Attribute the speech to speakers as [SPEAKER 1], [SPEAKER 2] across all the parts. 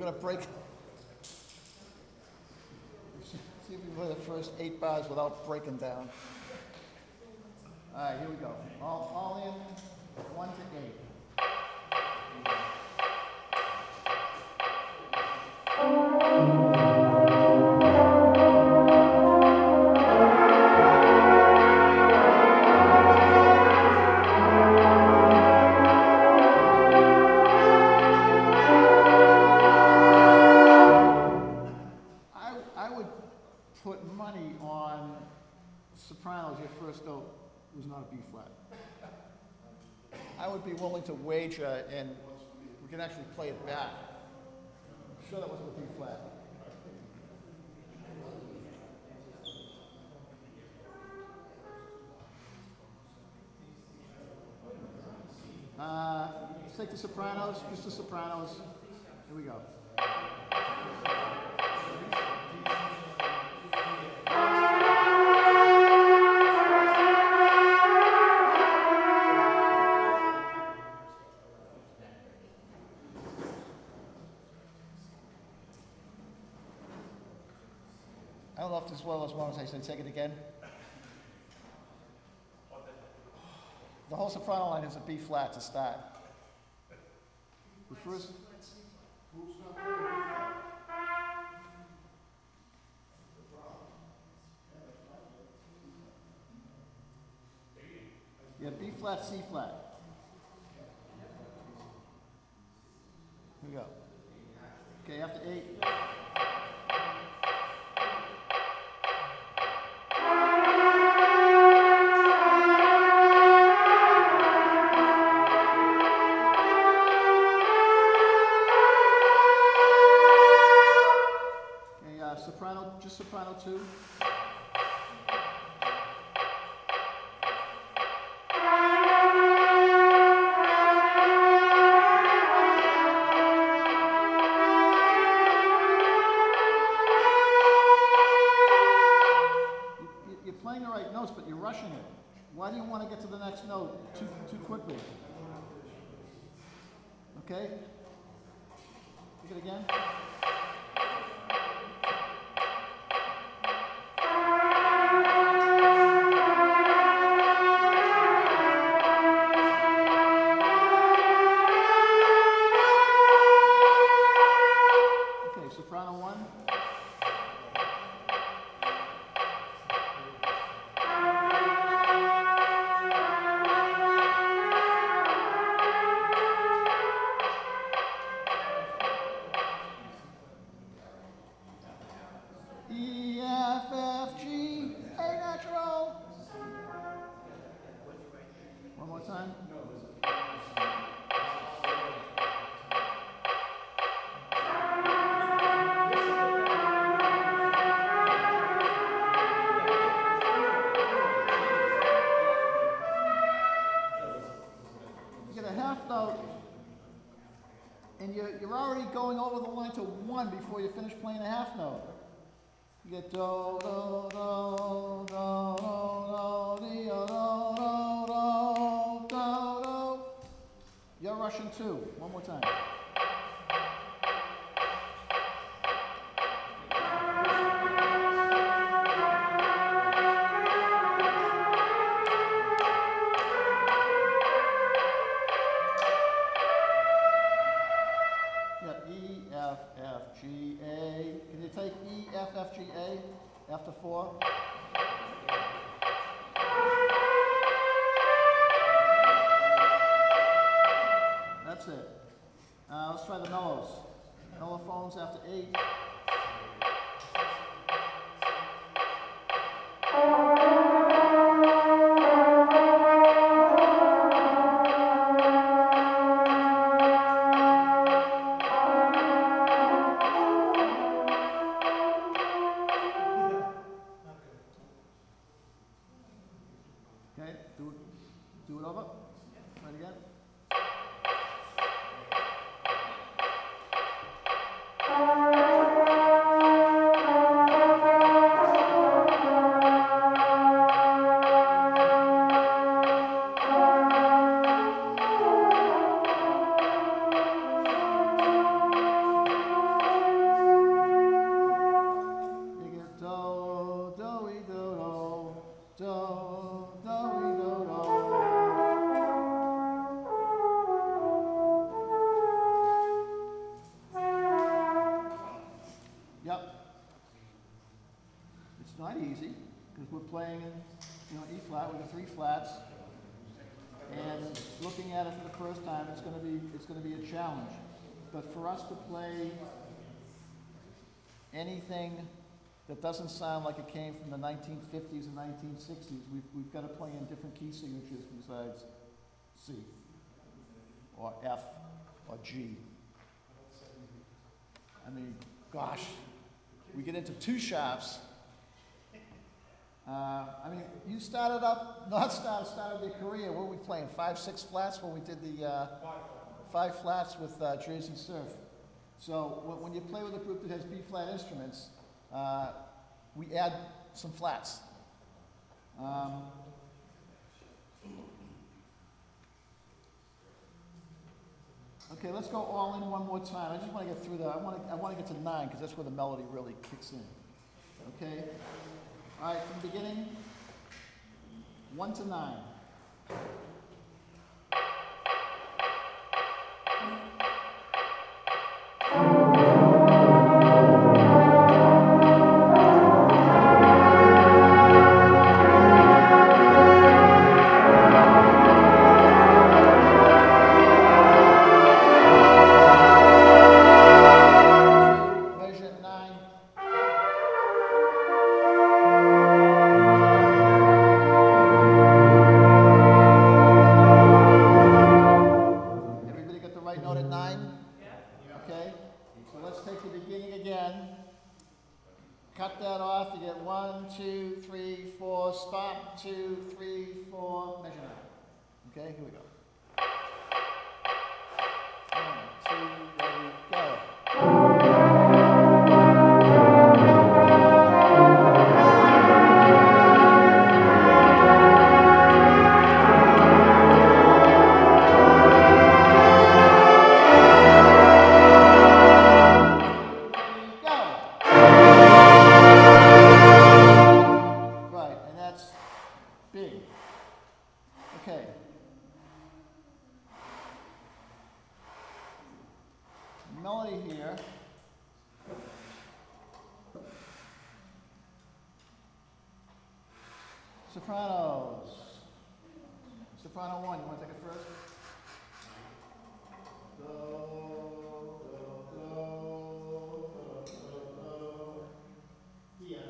[SPEAKER 1] gonna break. See if we can play the first 8 bars without breaking down. All right, here we go. All in, 1 to 8. I would put money on sopranos. Your first note was not a B flat. I would be willing to wager, and we can actually play it back. I'm sure that wasn't a B flat. Let's take the sopranos, just the sopranos. Here we go. I don't know if this is one of those moments I should take it again. The whole soprano line is a B flat to start. The first. Yeah, B flat, C flat. Here we go. Okay, after 8. Soprano, just soprano 2. You're playing the right notes, but you're rushing it. Why do you want to get to the next note too quickly? Okay? Take it again. Soprano 1. E, F, F, G, A natural. One more time. Half note, and you're already going over the line to 1 before you finish playing a half note. You get do, do, do, do, do, do, do, do, do, do, do. You're rushing 2. One more time. E, F, F, G, A. Can you take E, F, F, G, A after 4? That's it. Let's try the mellows. Mellophones after 8. Okay, do it over. Try it again. not easy, because we're playing in, E flat with the three flats. And looking at it for the first time, it's going to be a challenge. But for us to play anything that doesn't sound like it came from the 1950s and 1960s, we've got to play in different key signatures besides C, or F, or G. I mean, gosh, we get into two sharps. You started your career, what were we playing, 5-6 flats when we did the 5 flats with Jersey Surf. So when you play with a group that has B-flat instruments, we add some flats. Okay, let's go all in one more time. I just want to get through that. I want to get to 9 because that's where the melody really kicks in. Okay? All right, from the beginning, 1 to 9. Okay, here we go. 1, 2, ready, go. Right, and that's big. Okay. Melody here. Sopranos. Soprano 1, you want to take it first? Do, do, do, do, do, do. Yeah.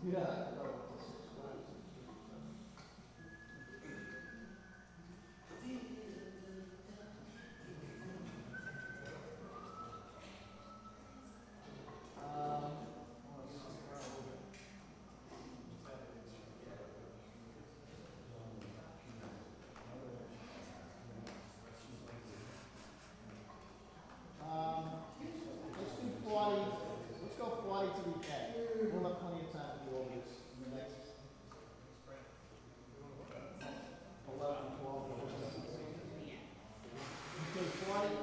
[SPEAKER 1] Yeah. Let's do 40, let's go 40 to the end. We'll have plenty of time to do all this in the next 11, 12, 14. Okay, 40.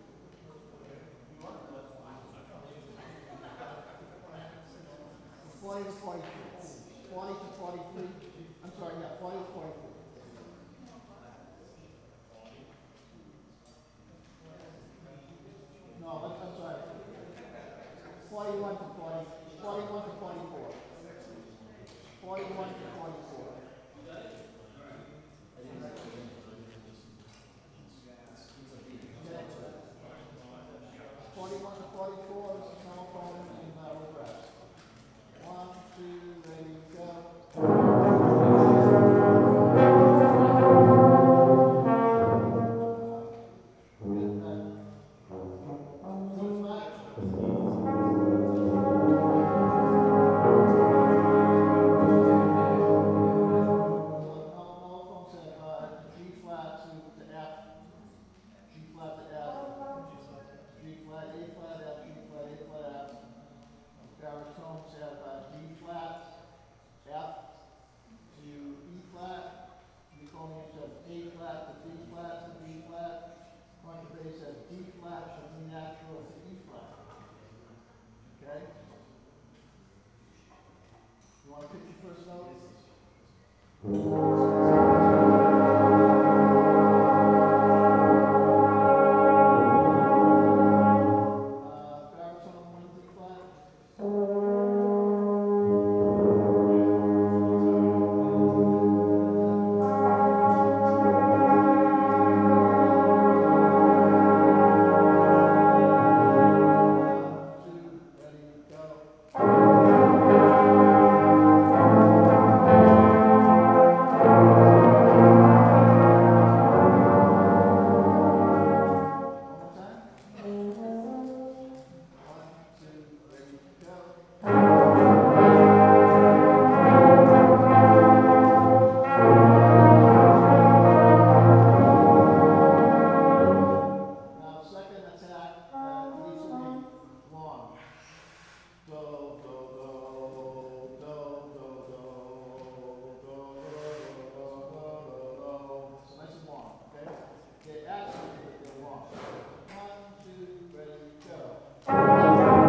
[SPEAKER 1] 40 to 43. 40 to 43. I'm sorry, yeah, 40 to 43. No, I'm sorry. 41 to 40, 41 to 44. 41 to 44. Okay. 41 to 44, this is telephone and regress. 1, 2, ready, go. Okay? You want to pick your first note? Baritone 1 D flat. Now, second attack needs to be long. Do, do, do, do, do, do, do, do, do. So nice and long, okay? Okay, absolutely, they're long. 1, 2, ready, go.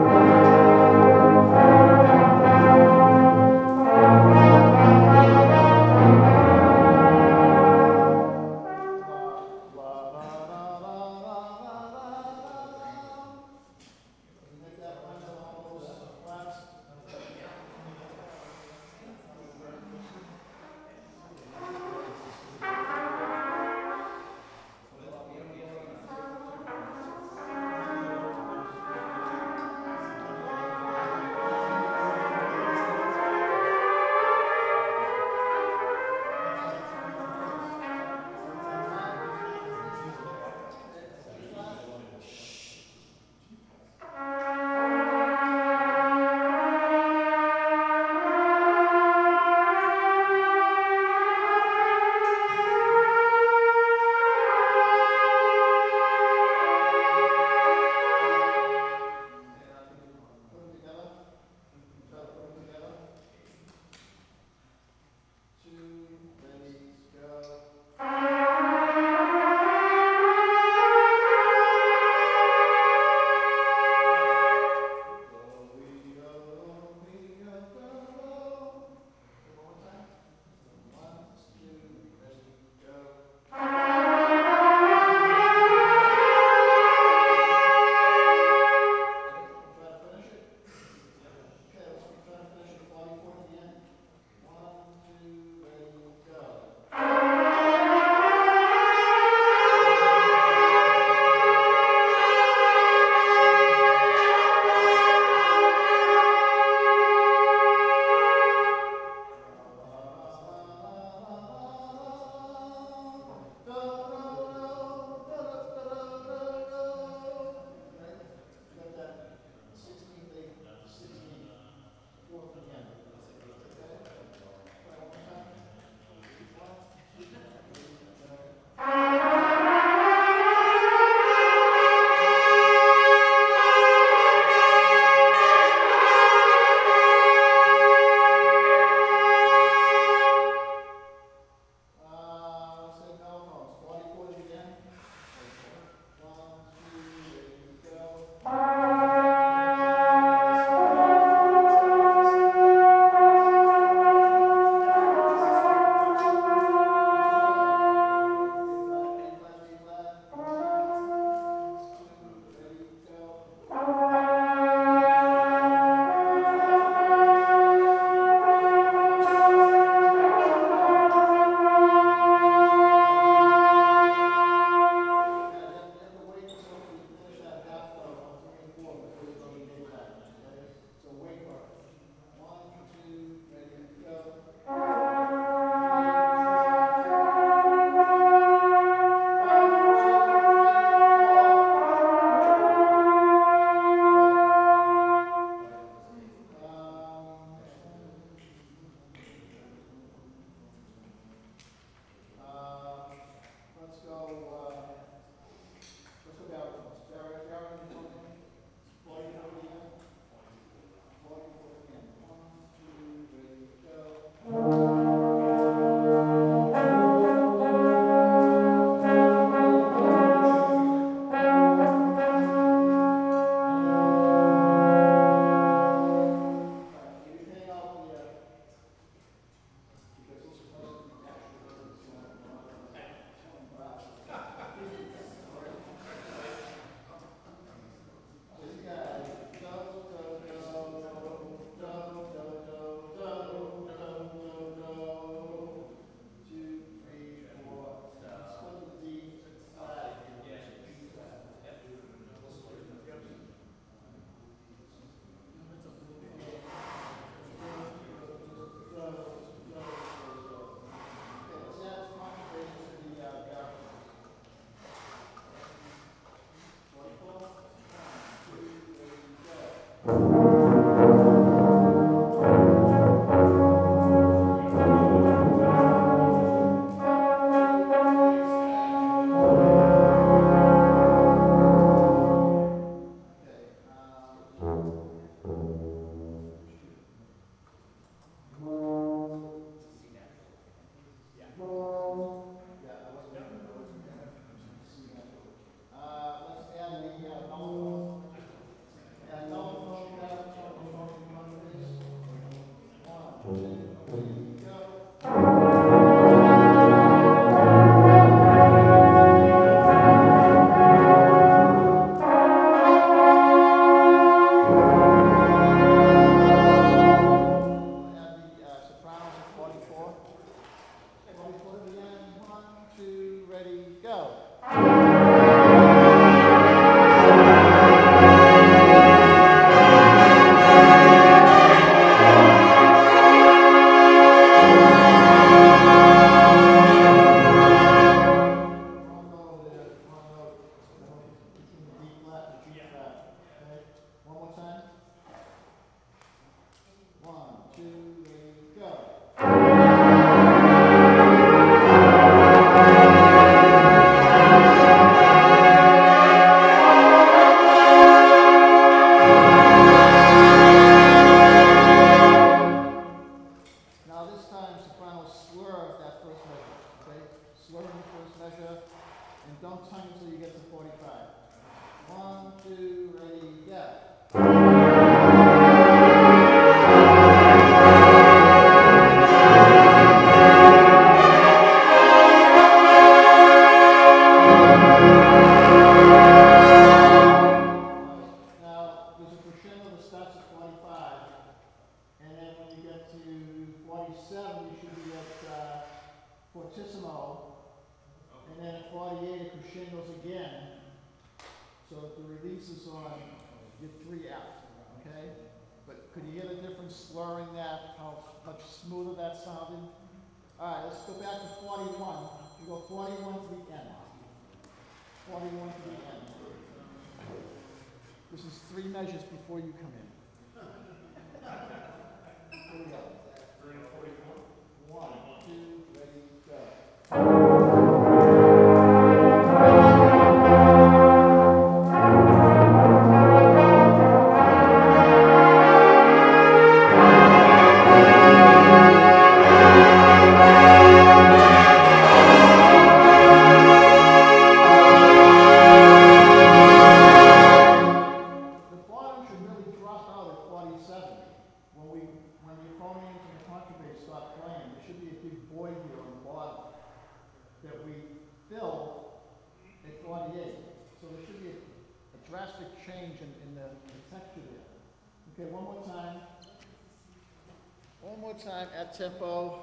[SPEAKER 1] At tempo,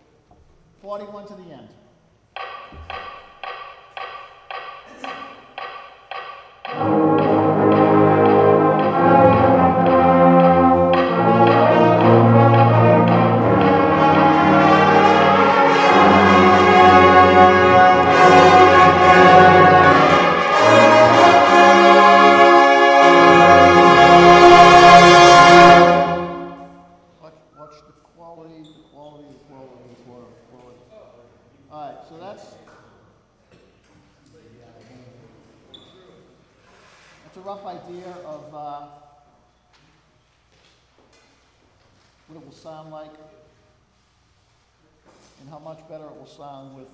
[SPEAKER 1] 41 to the end. Sound with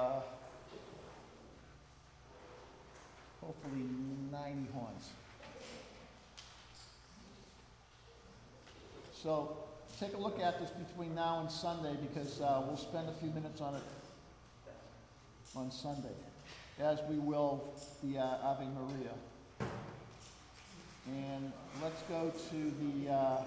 [SPEAKER 1] hopefully 90 horns. So take a look at this between now and Sunday because we'll spend a few minutes on it on Sunday, as we will the Ave Maria. And let's go to the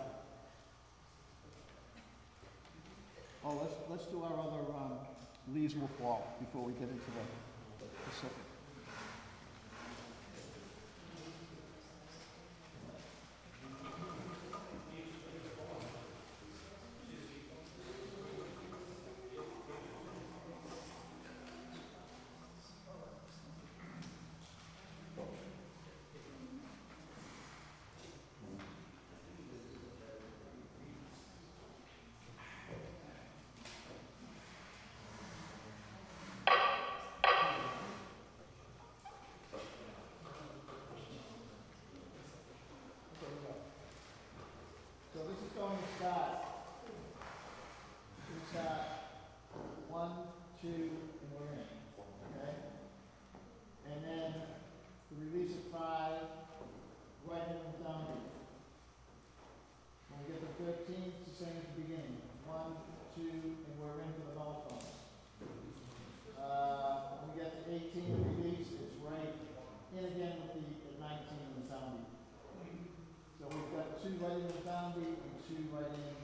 [SPEAKER 1] let's do our other Leaves Will Fall before we get into the Pacific. it's the same at the beginning. 1, 2, and we're in for the melophones. When we get to 18 release, it's right in again with the 19 in the sound beat. So we've got 2 right in the sound beat and 2 right in